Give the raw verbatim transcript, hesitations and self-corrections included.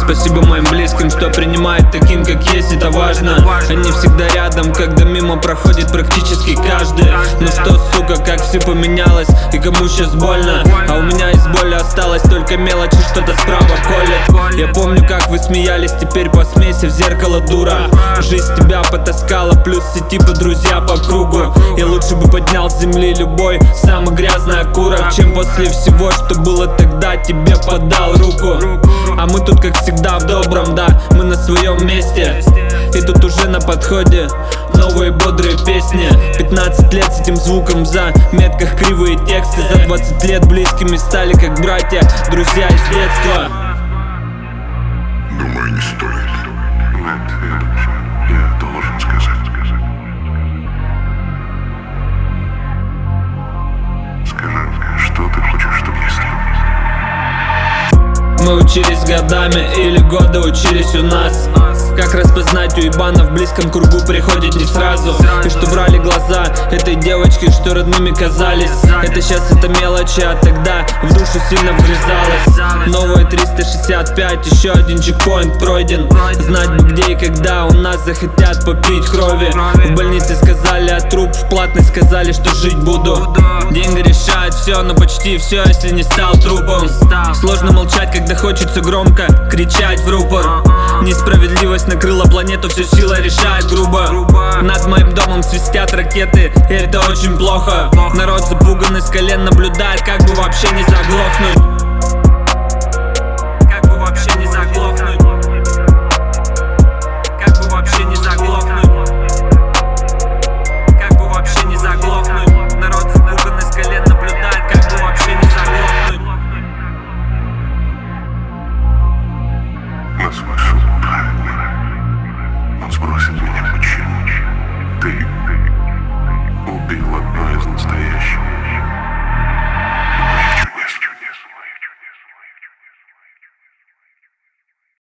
Спасибо моим близким, что принимают таким, как есть, это важно. Они всегда рядом, когда мимо проходит практически каждый. Ну что, сука, как все поменялось, и кому сейчас больно? А у меня из боли осталось только мелочи, что-то справа колет. Я помню, как вы смеялись, теперь посмейся в зеркало, дура. Жизнь тебя потаскала, плюс все типа друзья по кругу. Я лучше бы поднял с земли любой самый грязный окурок, чем после всего, что было тогда, тебе подал руку. А мы тут как всегда в добром, да, мы на своем месте. И тут уже на подходе новые бодрые песни. Пятнадцать лет с этим звуком в заметках, кривые тексты. За двадцать лет близкими стали как братья, друзья из детства. Думаю, не стоит. Нет, я, я должен сказать. Скажи, что ты хочешь, чтобы я сделал? Мы учились годами или годы учились у нас. Как распознать уебана в близком кругу приходит не сразу. И что врали глаза этой девочки, что родными казались. Это сейчас это мелочи, а тогда в душу сильно вгрызалось. Новые триста шестьдесят пять, еще один чекпоинт пройден. Знать бы где и когда у нас захотят попить крови. В больнице сказали, а труп в платной сказали, что жить буду. Деньги решают все, но почти все, если не стал трупом. Сложно молчать, когда хочется громко кричать в рупор. Несправедливость накрыла планету, все сила решает грубо. Над моим домом свистят ракеты, и это очень плохо. Народ запуганный с колен наблюдает, как бы вообще не заглохнуть.